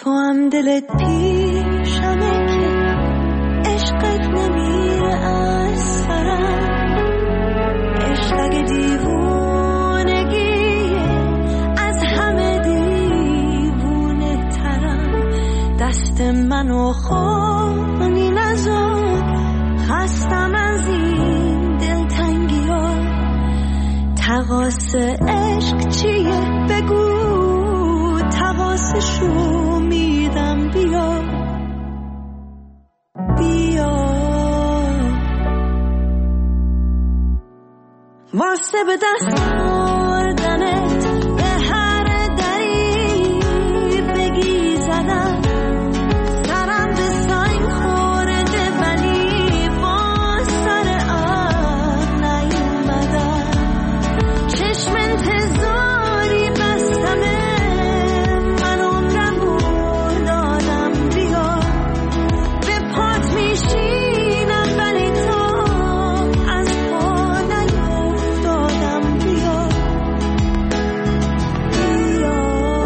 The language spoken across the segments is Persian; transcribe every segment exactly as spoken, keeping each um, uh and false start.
تو هم دلت پیشمه که عشقت نمیره از سرم. عشق اگه دیوونگیه از همه دیوونه ترم. دست منو خونی نذار، خستم از این دلتنگی ها. تقاس عشق چیه بگو، تقاسشو میدم. بیا بیا واسه به دست آوردنت به هر دری بگی زدم. سرم به سنگ خورده ولی با سر آب نیومدم. چشم انتظاری بستمه، من عمرمو دادم. بیا به پات میشینم ولی تو از پا نیفتادم. بیا بیا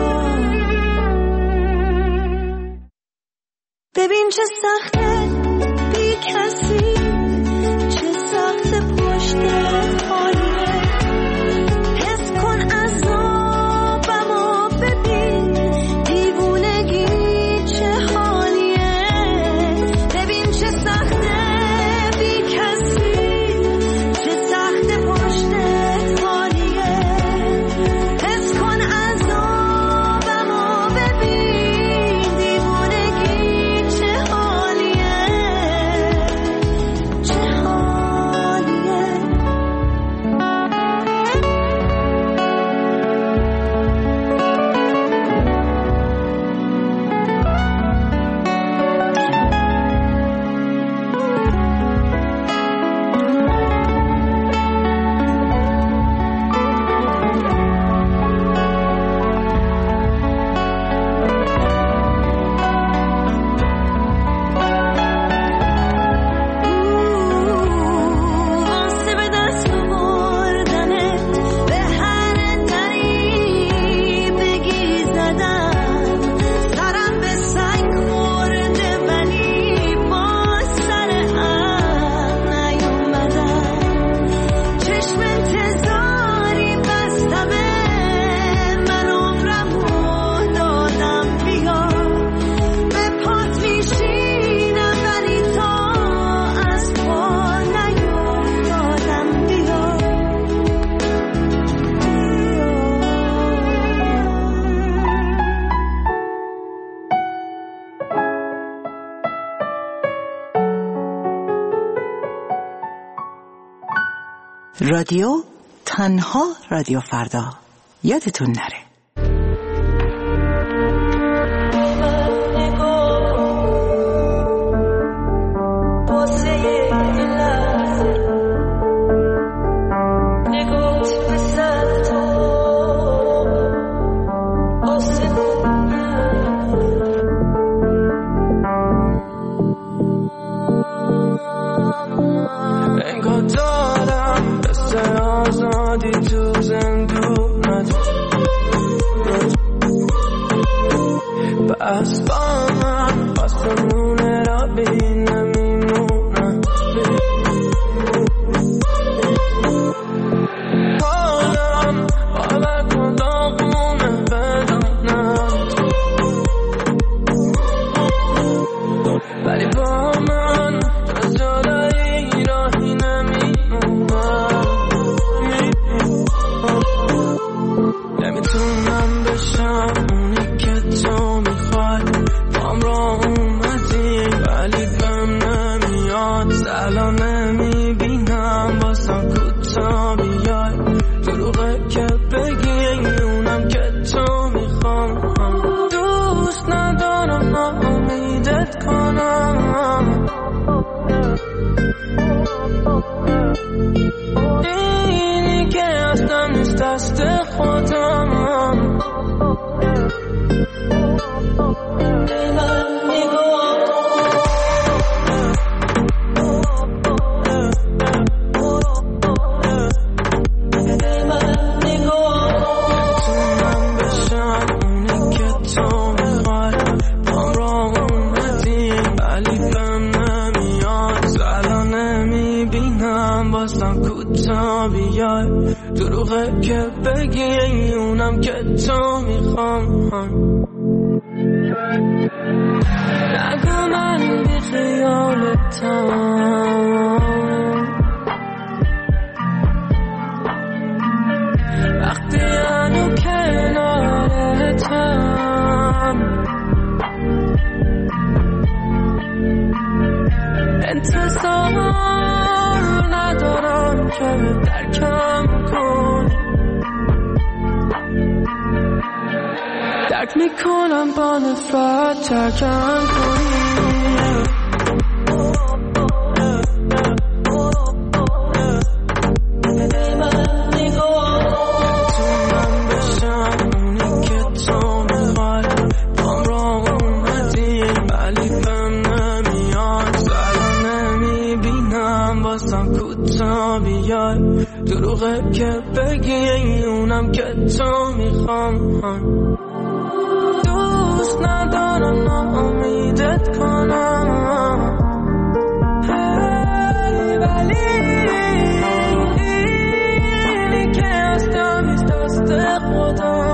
ببین چه سخته بی کسی، چه سخت پشتت خالیه. حس کن عذابمو، ببین دیوونگی چه حالیه. ببین چه سخته بی کسی، چه سخت پشتت خالیه. حس کن عذابمو، ببین دیوونگی چه حالیه. چه حالیه. واسه به دست آوردنت به هر دری بگی زدم. سرم به سنگ خورده ولی با سر هم نیومدم. چشم انتظاری بستمه، من عمرمو دادم. بیا به پات میشینم ولی تو از پا نیفتادم. بیا رادیو تنها رادیو فردا، یادتون نره. انگار دارم مثل آزادی تو زندونت، بس با من آسمونه را بین نمیمونم. حالم باور کن داغونه بدانم، ولی با من از جدایی راهی نمیمونم. نمیتونم بشم اونی که تو میخوای، بام را اومدی ولی بهم نمیاد. سلا نمیبینم بازم کوتا بیای، دروغه که بگی اونم که تو میخوام. دوست ندارم ناامیدت کنم، اینی که هستم نیست دست خودم. بیای دروغه که بگی اونم که تو میخوام نگو من بی خیالتم وقتی هنو کنارتم انتظار ندارم که درکم کنی درک میکنم با نفرت ترکم کنی دروغه که بگی اونم که تو میخوام دوست ندارم ناامیدت کنم ولی اینی که هستم از دست خدا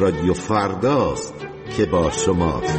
رادیو فرداست که با شماست.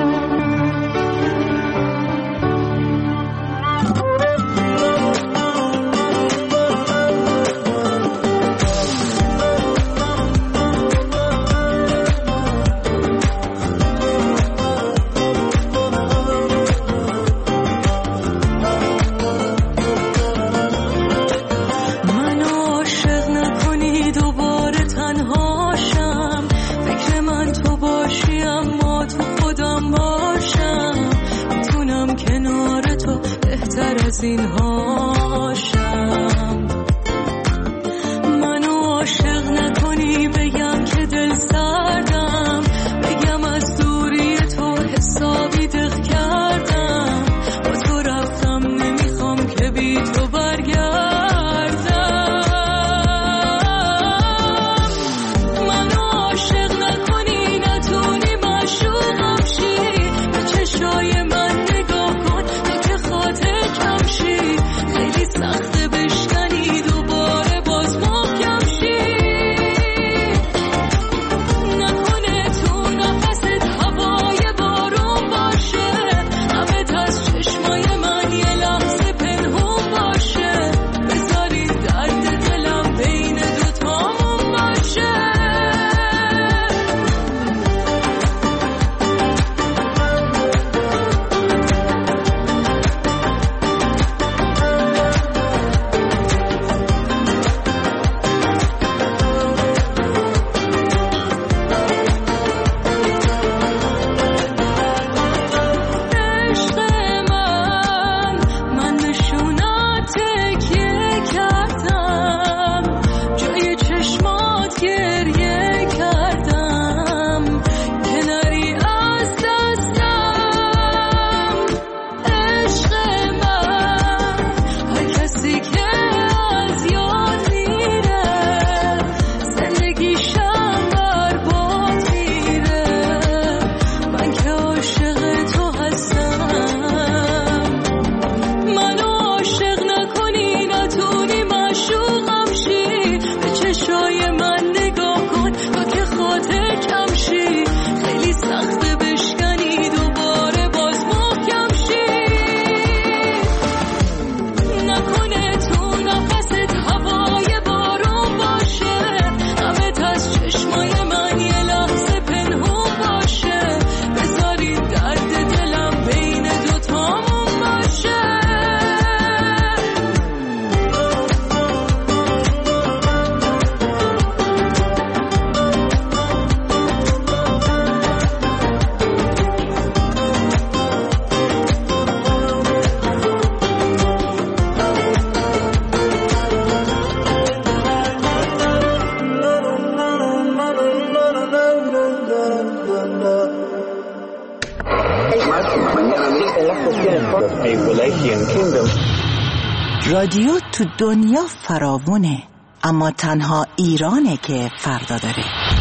رادیو تو دنیا فراوونه، اما تنها ایرانه که فردا داره.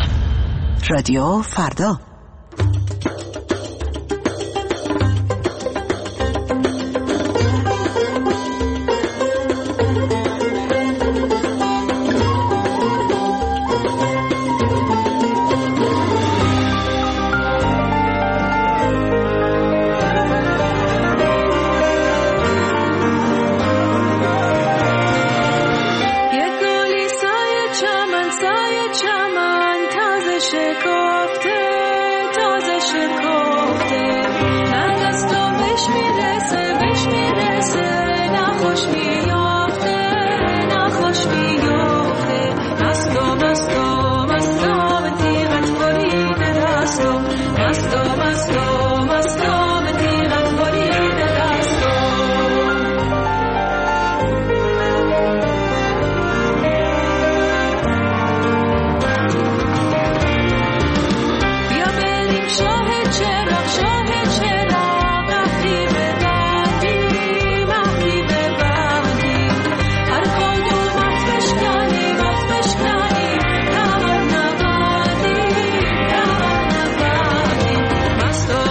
رادیو فردا. Must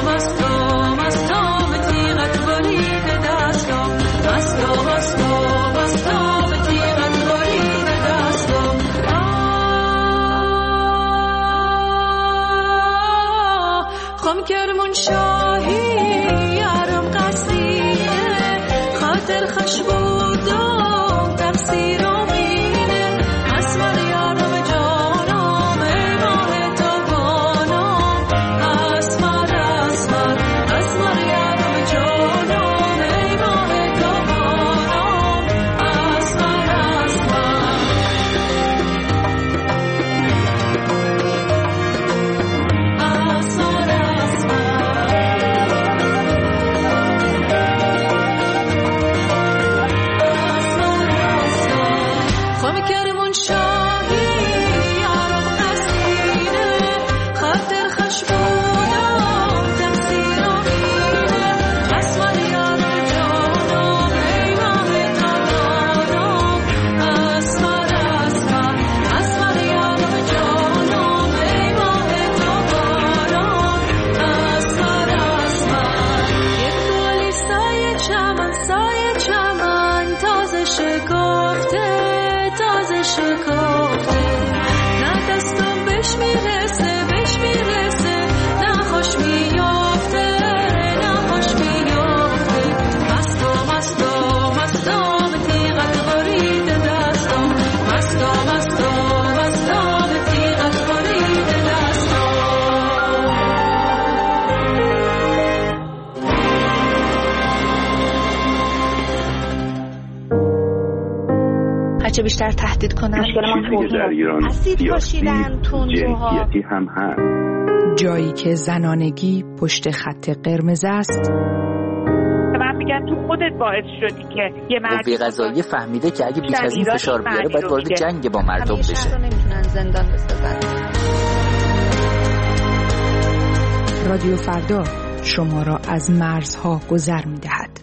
هرچه بیشتر تهدید کنن. مشکل ما توهین در ایران اسید پاشیدن، تندروها، جنسیتی هم هست. جایی که زنانگی پشت خط قرمز است. من میگم تو خودت باعث شدی که یه مرد قوه قضاییه فهمیده که اگه بیش از این فشار بیاره باید وارد جنگ با مردم بشه. همیشه رو نمیتونن زندان بسازن. رادیو فردا شما را از مرزها گذر می‌دهد.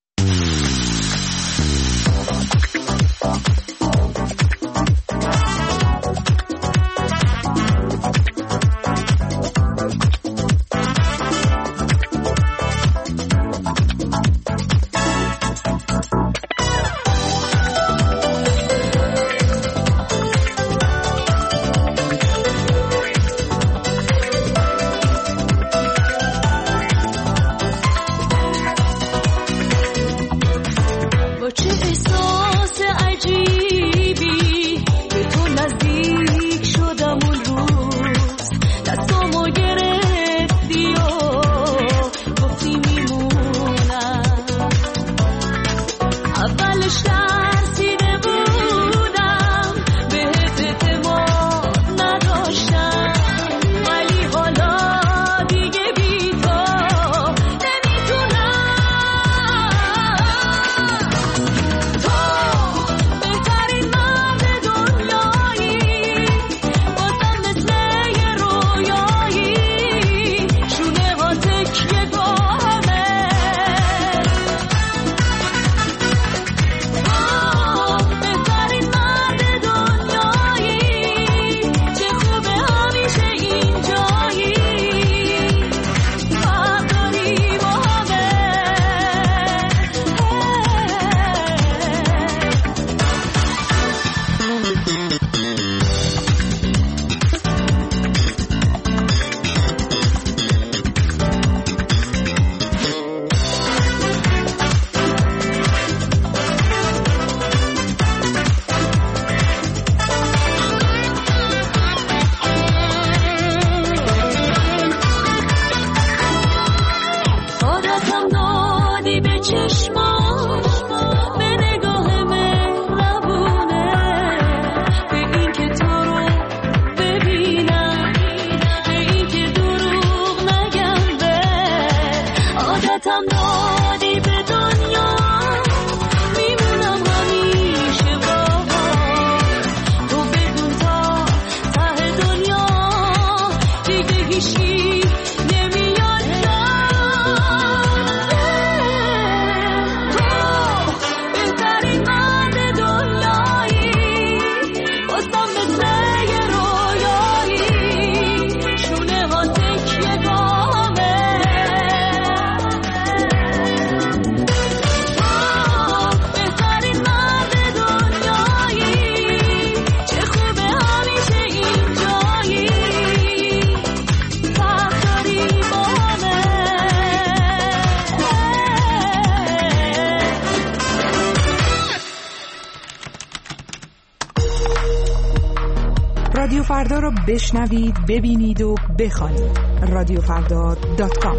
رادیو فردا رو بشنوید، ببینید و بخوانید. رادیو فردا دات کام.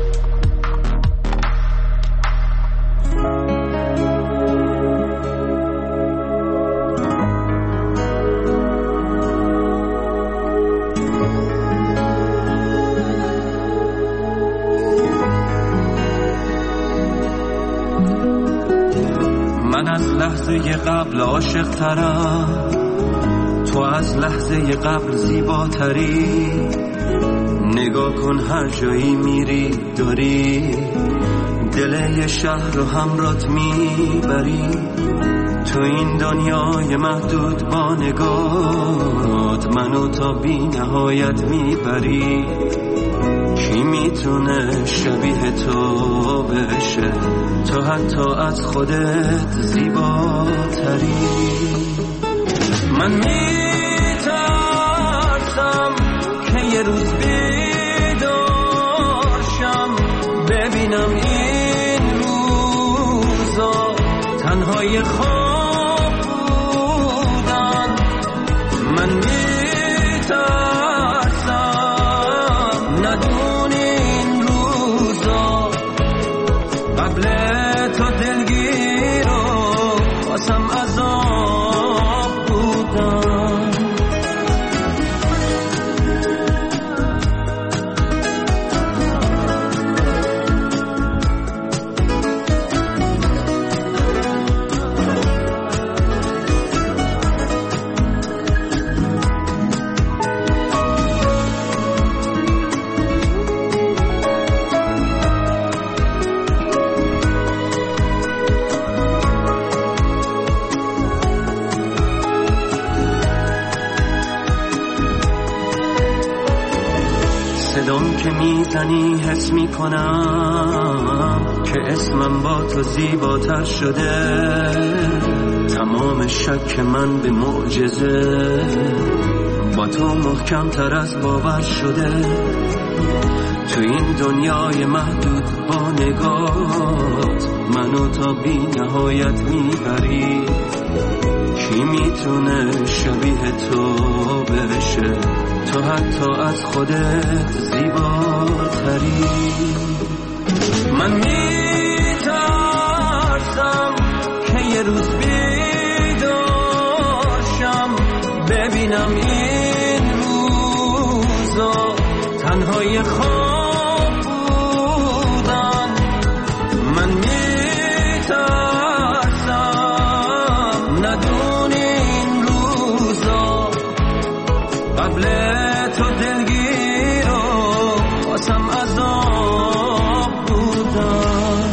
من از لحظه قبل عاشق ترم، تو از لحظه قبل زیباتری. نگاه کن هر جایی میری داری دل یه شهر رو همرات میبری. تو این دنیای محدود با نگات منو تا بی نهایت میبری. کی میتونه شبیه تو بشه؟ تو حتی از خودت زیباتری. من میترسم که یه روز بیدارشم ببینم این روزا تنهای خواب بودن. من میترسم ندونی این روزا قبل تو دلگیر و واسم عذاب دلم که میزنی حس میکنم که اسمم با تو زیباتر شده. تمام شک من به معجزه با تو محکم تر از باور شده. تو این دنیای محدود با نگات منو تا بی نهایت میبری. کی میتونه شبیه تو بشه؟ تو حتی از خودت زیباتری. من میترسم که یه روز بیدارشم ببینم این روزا تنهای خواب بودن. من میترسم ندونی این روزا قبل تو دلگیر و واسم عذاب بودن.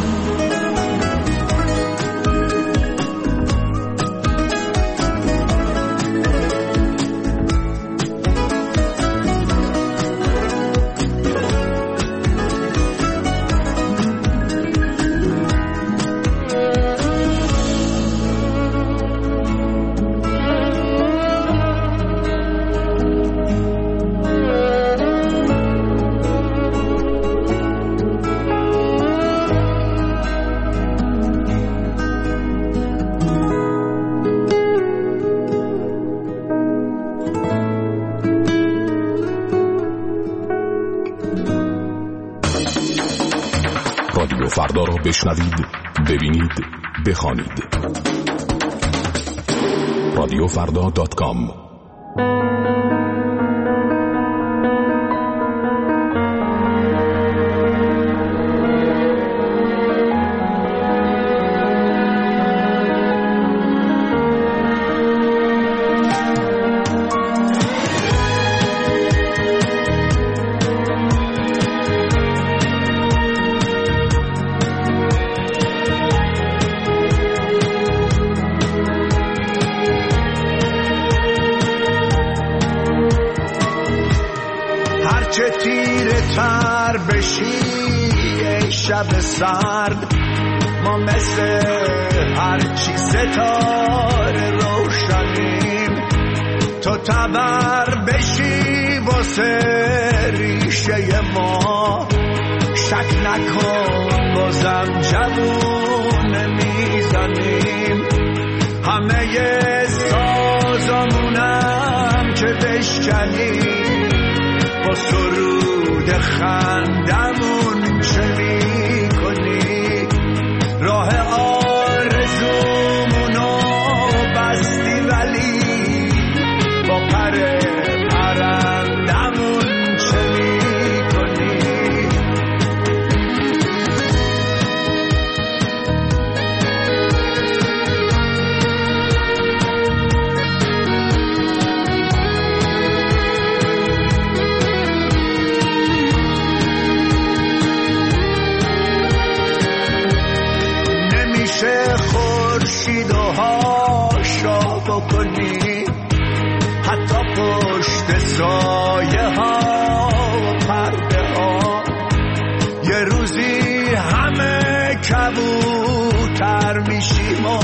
رادیو فردا را بشنوید، ببینید، بخوانید. رادیو فردا دات کام. چه تیره تر بشی ای شب سرد، ما مثل هرچی ستاره روشنیم. تو تبر بشی واسه ریشه ما، شک نکن بازم جوون میزنیم. همه سازمونم که بشکنیم، با سرود خندمون چه می کنی؟ راه آرزومونو بستی ولی با پر پرندمون چه می کنی؟ خورشید و هاشا بکنی، حتی پشت سایه ها و پرده ها. یه روزی همه کبوتر میشیم و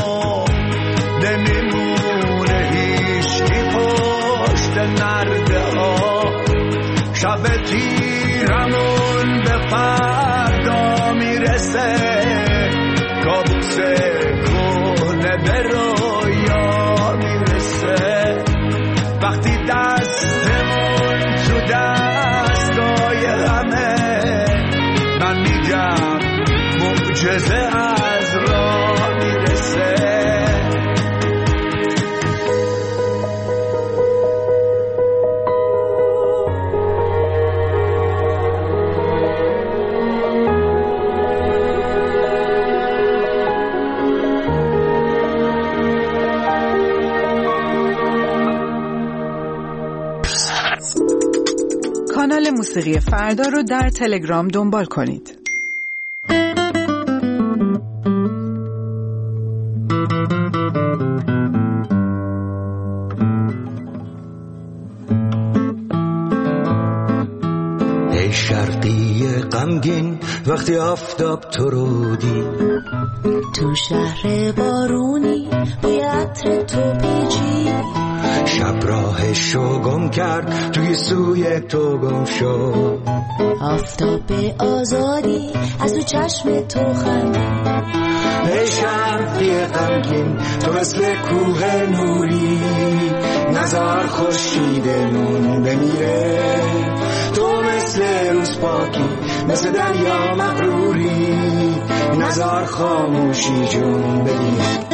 نمیمونه هیچکی پشت نرده ها. شب تیرمون به فردا میرسه، کابوس کنه به رویا میرسه. وقتی دستمون تو دستای همه، من میگم معجزه از راه میرسه. کانال موسیقی فردا رو در تلگرام دنبال کنید. غمگین وقتی آفتاب تو رو دید، تو شهر بارونی بوی عطر تو پیچی، شب راهشو گم کرد توی سوی تو گم شد، آفتاب آزادی از تو چشم تو خندید. ای شرقی غمگین تو مثل کوه نوری، نزار خورشیدمون بمیره، تو مثل روز پاکی مثل دریا مغروری، نزار خاموشی جون بگیر.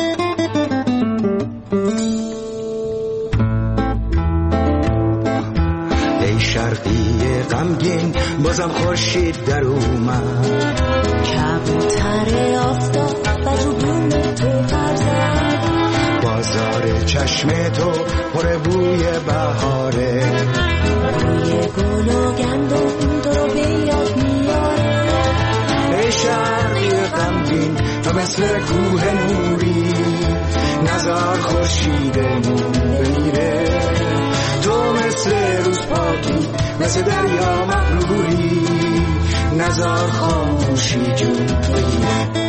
ای شرقی غمگین بازم خورشید در اومد، کبوتر آفتاب و تو بوم تو پر زد، بازار چشم تو پر بوی بهاره، بوی گل و گندم تو رو به یاد میاره. ای شرقی غمگین تو مثل کوه نوری، نزار خورشیدمون بمیره، تو مثل روز پاکی مثل دریا مغروری، نزار خاموشی جون بگیره.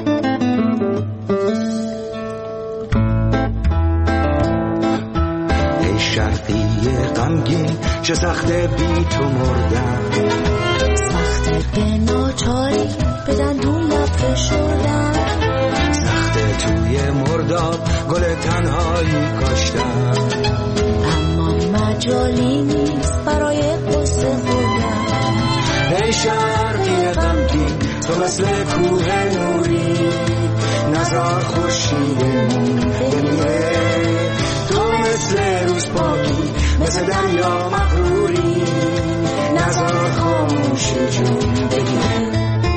ای شرقی غمگین چه سخته بی تو مردن، سخته به ناچاری به دندون لب فشردن، سخته توی مرداب گل تنهایی کاشتن، اما مجالی نیست برای قصه خوردن. ای شرقی غمگین تو مثل کوه نوری، نزار خورشیدمون بمیره، تو مثل روز پاکی مثل دریا مغروری، نزار خاموشی جون بگیره.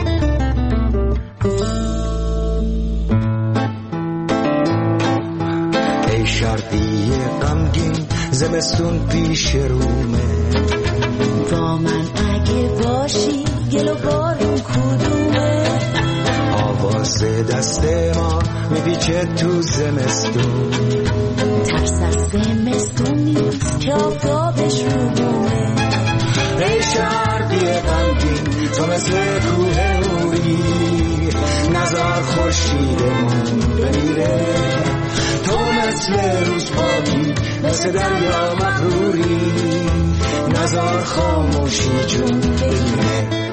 ای شرقی غمگین زمستون پیش رومه، با من اگه باشی گل و بارون کدومه، آواز دست ما میپیچه تو زمستون، ترس از زمستون نیست که آفتابش رو بومه. ای شرقی غمگین تو مثل کوه نوری، نزار خورشیدمون بمیره، تو مثل روز پاکی مثل دریا مغروری، نزار خاموشی جون بگیره.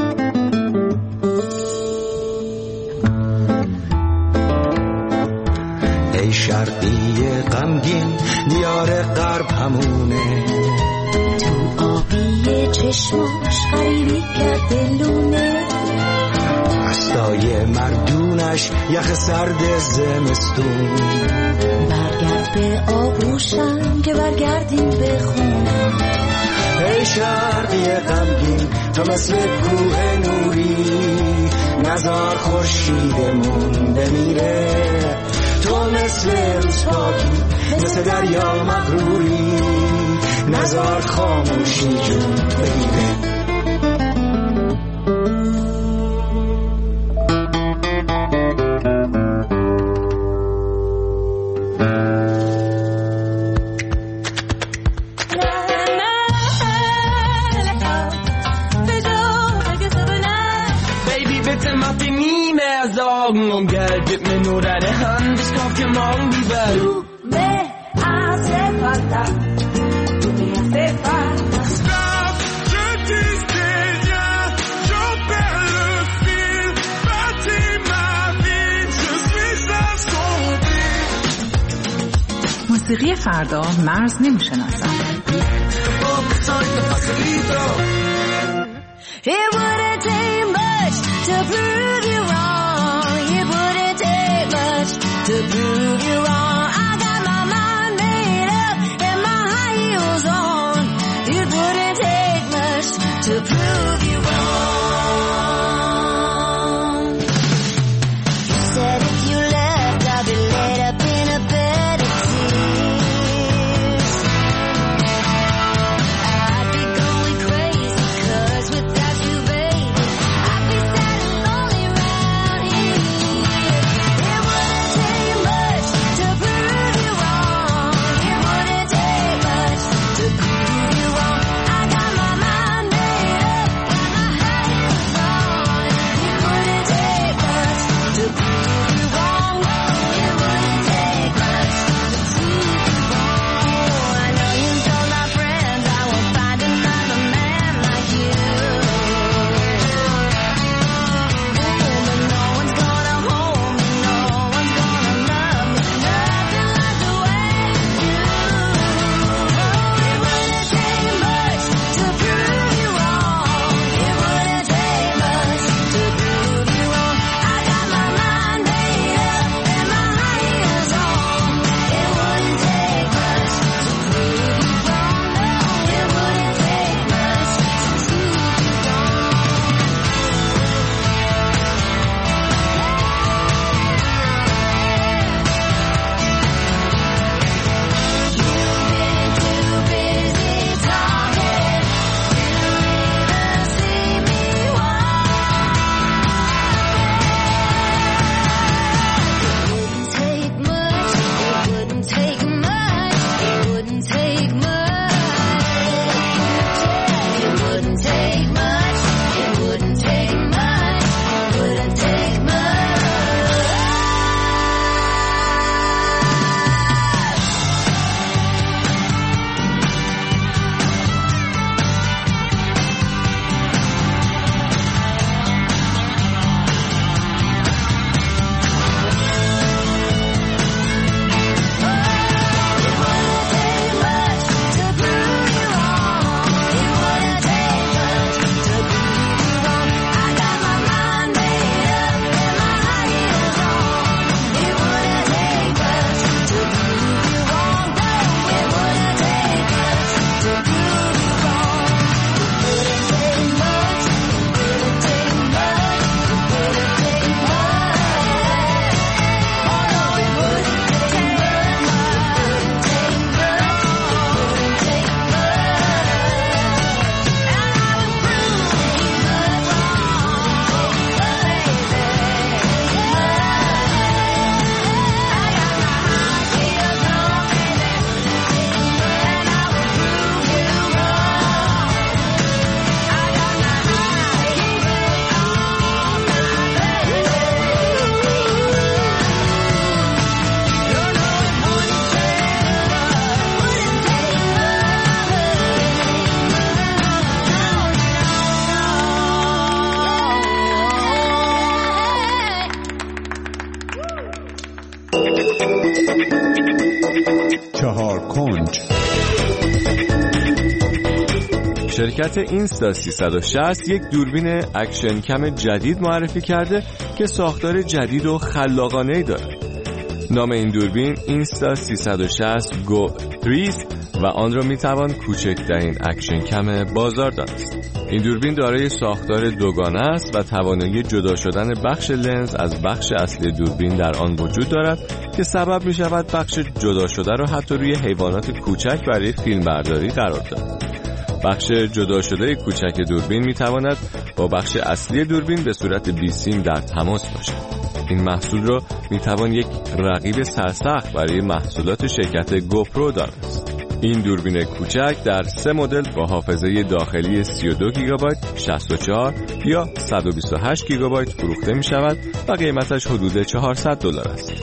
ای شرقی غمگین دیار غرب همونه، تو آبی چشماش غریبی کرده لونه، دستای مردونش یخ سرد زمستون، برگرد به آغوشم که برگردیم به خونه. ای شرقی غمگین تو مثل کوه نوری، نزار خورشیدمون بمیره، تو مثل روز پاکی مثل دریا مغروری، نزار خاموشی جون بگیره. Morgen Geld, gib mir nur deine Hand, ich kauf dir morgen die Welt. Du me hace falta, tu me hace falta. Stop, je disais rien, j'en perds le fil, bâtis ma vie, je suis assombri. موسیقی فردا مرز نمیشناسم. It wouldn't take much to prove you wrong. It wouldn't take much to prove you wrong. I got my mind made up and my high heels on. It wouldn't take much to prove you wrong. You said if you left, I'd be laid up in a bed of tears. I'd be going crazy 'cause without you, baby, I'd be sad and lonely round here. It wouldn't take much to پنج. شرکت اینستا سیصد و شصت یک دوربین اکشن کم جدید معرفی کرده که ساختار جدید و خلاقانه‌ای داره. نام این دوربین اینستا سیصد و شصت گو سه و آن را میتوان کوچکترین اکشن کم بازار دانست. این دوربین دارای ساختار دوگانه است و توانایی جدا شدن بخش لنز از بخش اصلی دوربین در آن وجود دارد که سبب می شود بخش جدا شده را حتی روی حیوانات کوچک برای فیلم برداری قرار داد. بخش جدا شده کوچک دوربین می تواند با بخش اصلی دوربین به صورت بی سیم در تماس باشد. این محصول را می توان یک رقیب سرسخت برای محصولات شرکت گوپرو دانست. این دوربین کوچک در سه مدل با حافظه داخلی سی و دو گیگابایت، شصت و چهار یا صد و بیست و هشت گیگابایت فروخته می شود و قیمتش حدود چهارصد دلار است.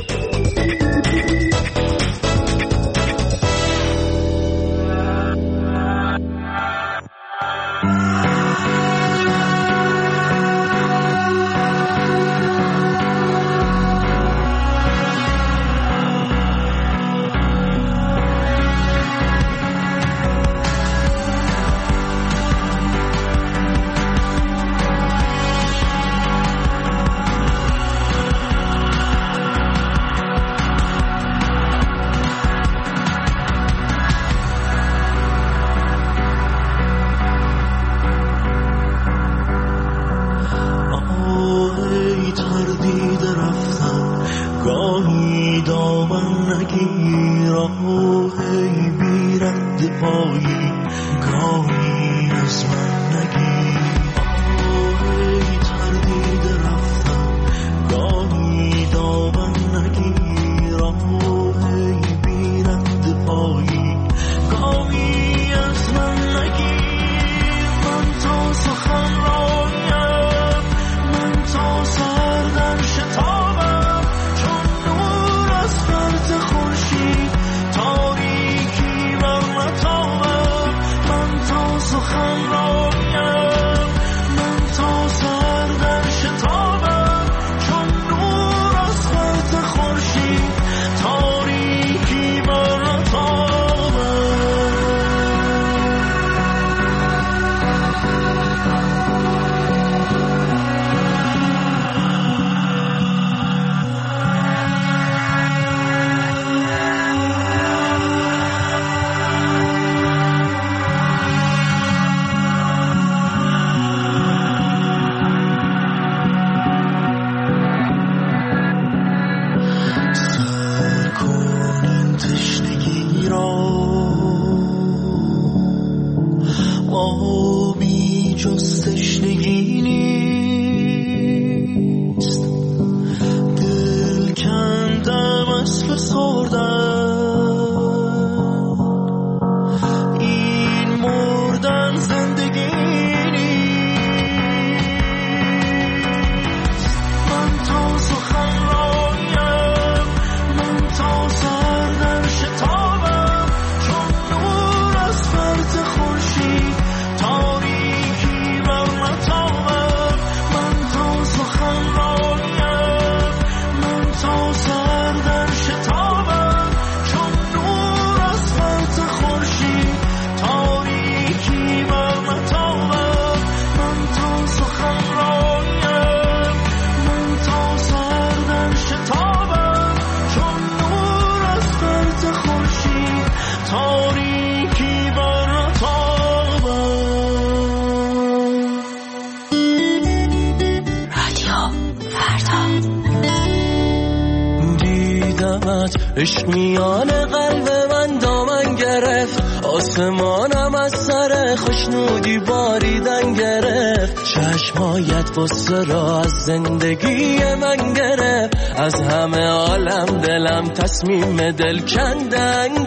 عشق میان قلب من دامن گرفت، آسمانم از سر خوشنودی باریدن گرفت، چشمایت بسته را از زندگی من گرفت، از همه عالم دلم تصمیم دل کندن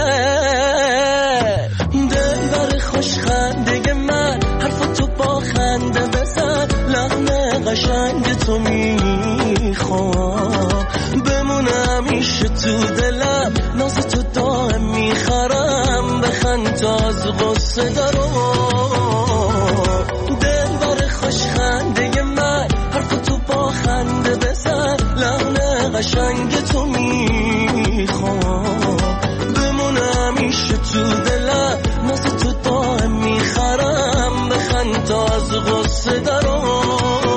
گرفت. دل بر خوش خنده من حرف تو با خنده بزن، لحن قشنگ تو میخوام بمونه همیشه تو دلم، ناز تو دائم میخرم، بخند تا از غصه دارم. دل بر خوش خنده من حرف تو با خنده بزن، لحن قشنگ تو میخوام بمونه همیشه میشه تو دلم، ناز تو دائم میخرم، بخند تا از غصه درام.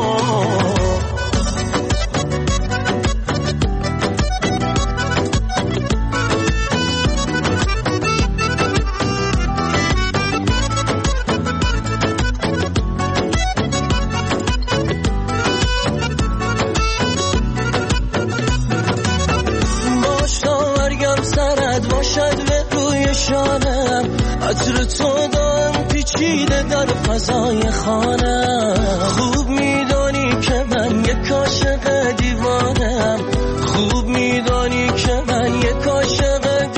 عطر تو دارم پیچیده در فضای خانم، خوب میدانی که من یک عاشق دیوانم، خوب میدانی که من یک عاشق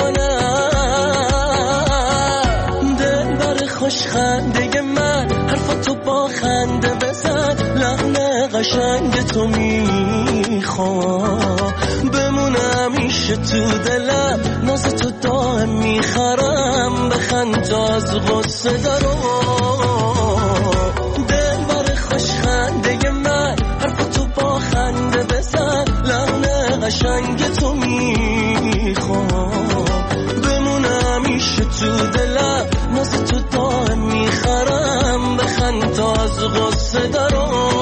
دیوانم. دلبر خوش خنده من، حرف تو با خنده بزن، لحن قشنگ تو میخوام، بمونه همیشه تو دلم، ناز تو دائم میخرم، بخند تا از غصه درام. دلبر خوش خنده من، حرف تو با خنده بزن، لحن قشنگ تو میخوام، بمونه همیشه تو دلم، ناز تو دائم میخرم، بخند تا از غصه درام.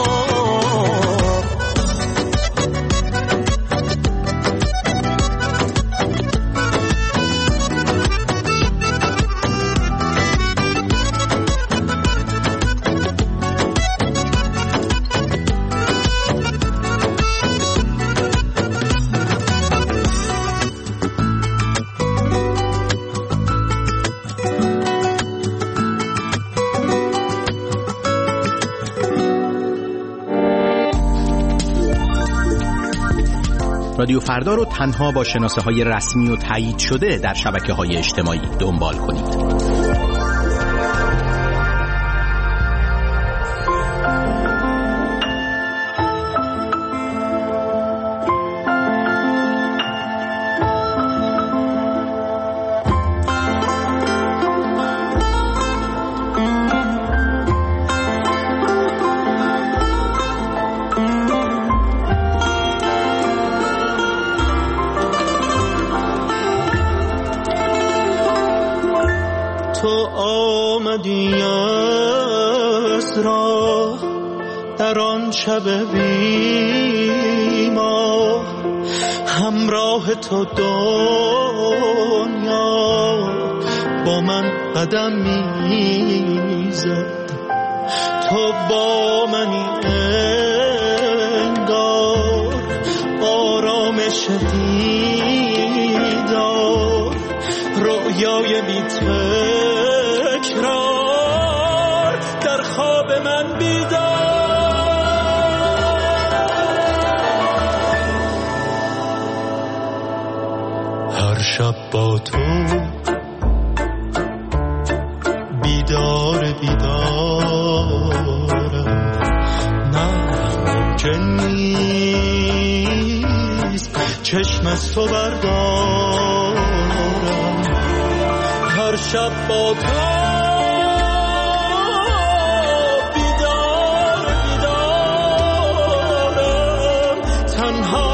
رادیو فردا رو تنها با شناسه های رسمی و تایید شده در شبکه های اجتماعی دنبال کنید. شب بیما همراه تو دنیا با من قدم میزد، تو با منی انگار آرامش دیدار، رویای بی تکرار در خواب من بیدار. شب با تو بیدار بیدارم، نه ممکن نیست چشم از تو بردارم. هر شب با تو بیدار بیدارم، تنها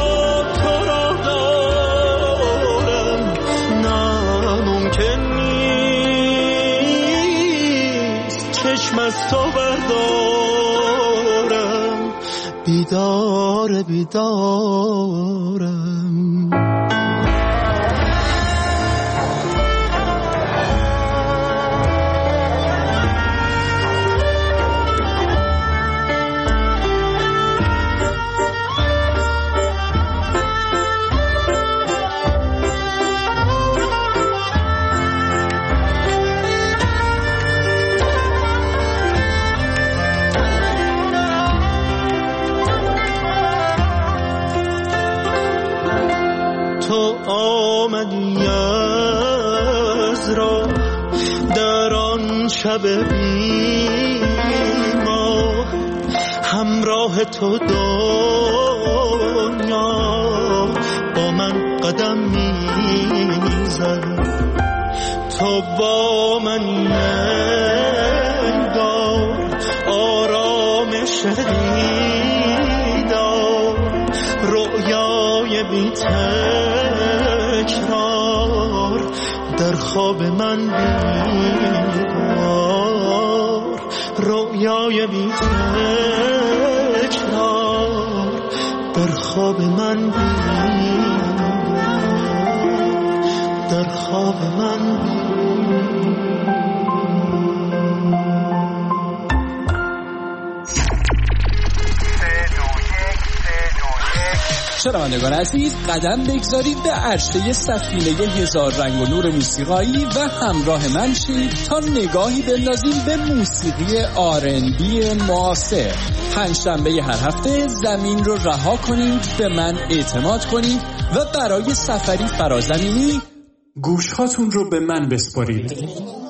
چشم از تو بردارم، بیدار بیدارم. شب بیما همراه تو دنیا با من قدم میزد، تو با من انگار آرامش دیدار، رویای بی تکرار در خواب من بیدار، رویای بی تکرار در خواب من بیدار، در خواب من بیدار. شنوندگان عزیز، قدم بگذارید به عرصه سفینه هزار رنگ و نور موسیقایی و همراه من شید تا نگاهی بندازیم به موسیقی آر ان بی معاصر. پنجشنبه هر هفته زمین رو رها کنید، به من اعتماد کنید و برای سفری فرازمینی گوشهاتون رو به من بسپارید.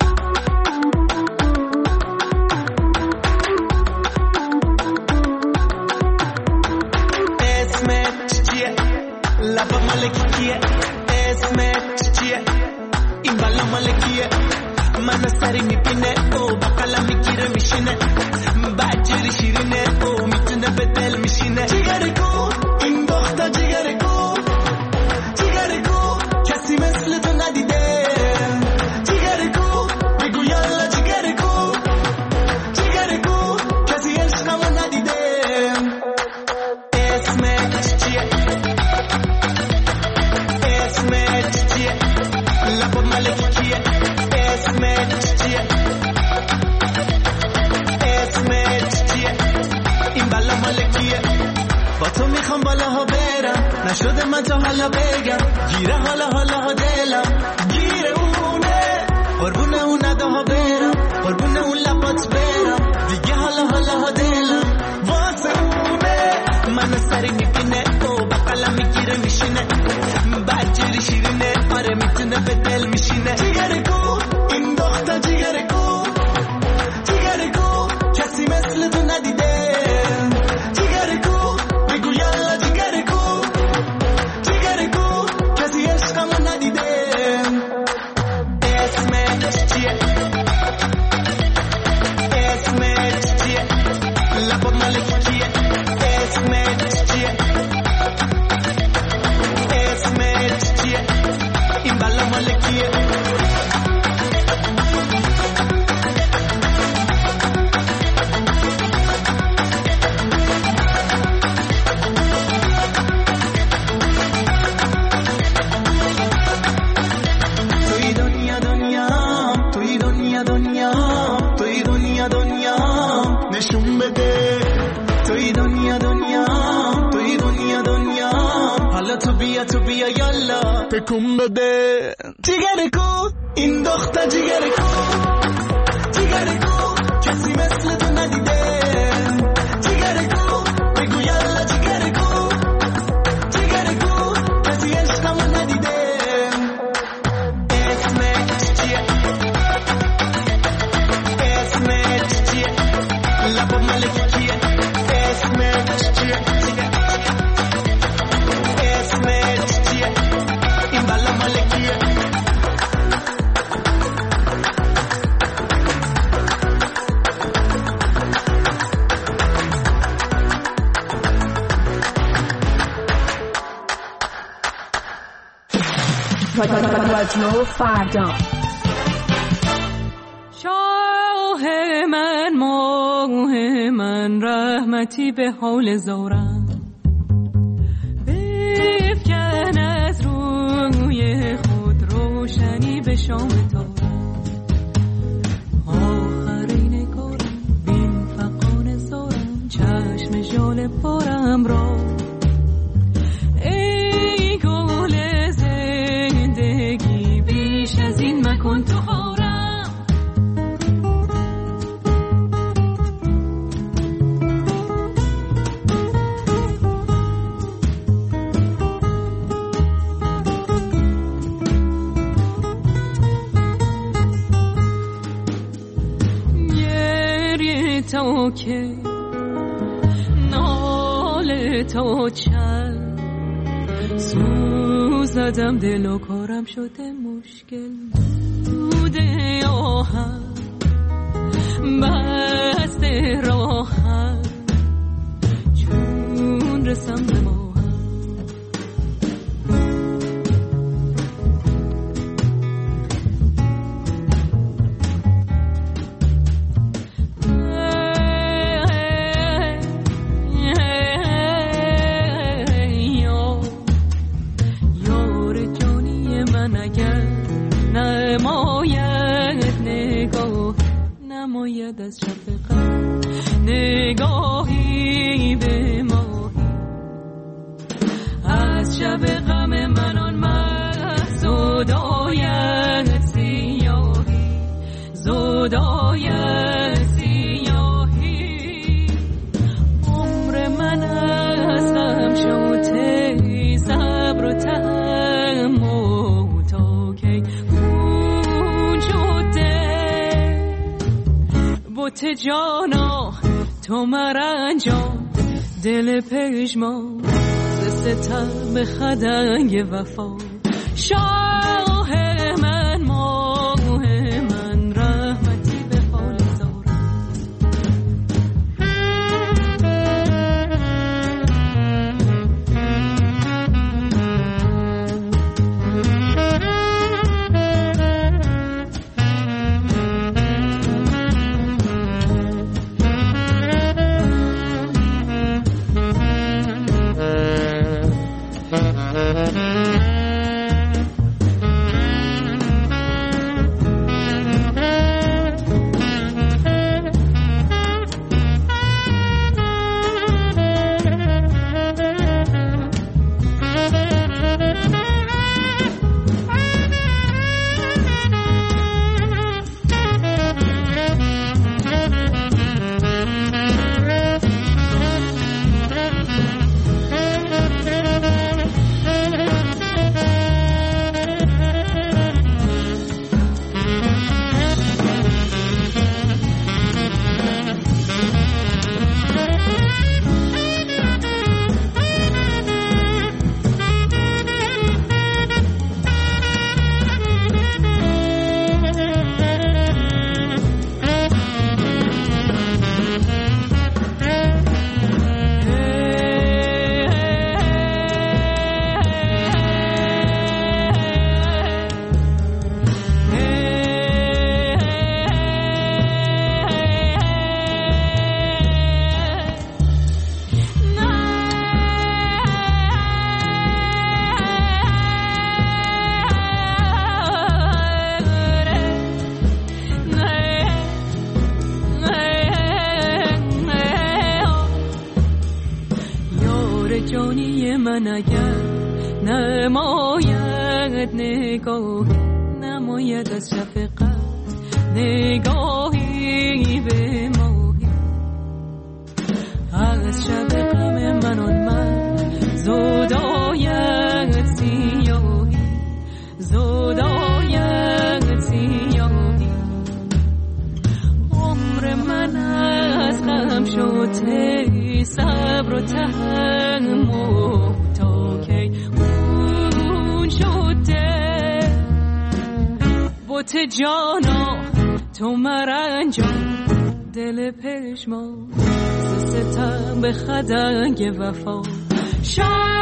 لبا مالکیه اسمت چیه این بالا مالکیه منو سری میبینه او با قلم میگیره میشینه بچری شیرینه او میتونه به دل میشینه جیگره کو این دختر جیگره کو جیگره کو کسی مثل تو ندیده جیگره کو بگو یالا جیگره کو جیگره کو کسی عشقمو ندیده اسمت چیه لبا ملکیه اسمت چیه اسمت چیه این بالا ملکیه با تو میخوام بالاها برم نشده من تا حالا بگم گیره حالا حالا ها دلم گیره اونه قربونه اون نداها برم قربونه اون لبات برم دیگه حالا حالا ها دلم واسه اونه منو سری میبینه او با قلم میگیره میشینه بچری شیرینه آره میتونه به دل میشینه جیگره کو این دختر جیگره کو جیگره کو کسی مثل تو ندیده جیگره کو بگو یالا جیگره کو جیگره کو کسی عشقمو ندیده اسمت چیه اسمت چیه لبا مالکیه اسمت چیه اسمت چیه این بالا مالکیه توی دنیا دنیا توی دنیا دنیا توی دنیا دنیا نشون بده توی دنیا دنیا توی دنیا دنیا حالا تو بیا تو بیا یالا تکون بده جیگره کو این دختر جیگره کو جیگره کو کسی مثل تو ندیده جیگره کو بگو یالا جیگره کو جیگره کو کسی عشقمو ندیده اسمت چیه اسمت چیه لبا ملکیه اسمت چیه اسمت چیه این بالا مالکیه رادیو فردا. شاه من ماه من رحمتی به حال زارم بفکن از روی خود روشنی به شام تارم آخرین کارم بین فقان زارم چشم ژاله پارم را ای گل زندگی بیش از این مکن تو خارم تو که ناله تو چند سوزدم دل و کارم شده مشکل بوده آهم بسته راهم چون رسم به ماهم نماید نگاه، نماید از شفقت نگاهی به ماهی. از شب غم من آن مه زداید سیاهی، زداید سیاهی. عمر من از غم شده صبر و تحمل تا کی گون شده. بت جانا تو مرنجان دل پژمان ز ستم خدنگ وفا. شاه من ماه من رحمتی به حال زارم. جانی من اگر نماید نگاه، نماید از شفقت نگاهی به ماهی. از شب غم من آن من زداید سیاهی، زداید سیاهی. عمر من از غم شده صبر و تحمل تا کی خون شده. بت جانا تو مرنجان دل پشمان ز ستم به خدنگ وفا. شاید